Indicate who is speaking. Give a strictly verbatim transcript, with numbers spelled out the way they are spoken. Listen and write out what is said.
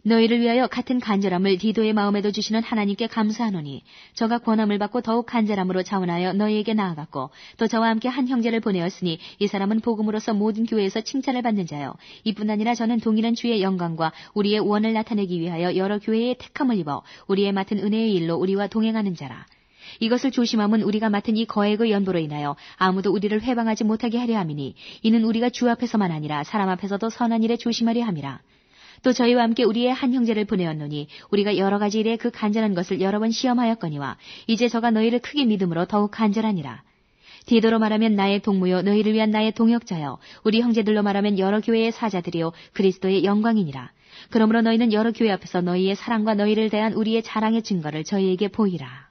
Speaker 1: 너희를 위하여 같은 간절함을 디도의 마음에도 주시는 하나님께 감사하노니 저가 권함을 받고 더욱 간절함으로 자원하여 너희에게 나아갔고 또 저와 함께 한 형제를 보내었으니 이 사람은 복음으로서 모든 교회에서 칭찬을 받는 자요. 이뿐 아니라 저는 동일한 주의 영광과 우리의 원을 나타내기 위하여 여러 교회의 택함을 입어 우리의 맡은 은혜의 일로 우리와 동행하는 자라. 이것을 조심함은 우리가 맡은 이 거액의 연보로 인하여 아무도 우리를 회방하지 못하게 하려 함이니 이는 우리가 주 앞에서만 아니라 사람 앞에서도 선한 일에 조심하려 함이라. 또 저희와 함께 우리의 한 형제를 보내었노니 우리가 여러 가지 일에 그 간절한 것을 여러 번 시험하였거니와 이제 저가 너희를 크게 믿음으로 더욱 간절하니라. 디도로 말하면 나의 동무요 너희를 위한 나의 동역자요 우리 형제들로 말하면 여러 교회의 사자들이요 그리스도의 영광이니라. 그러므로 너희는 여러 교회 앞에서 너희의 사랑과 너희를 대한 우리의 자랑의 증거를 저희에게 보이라.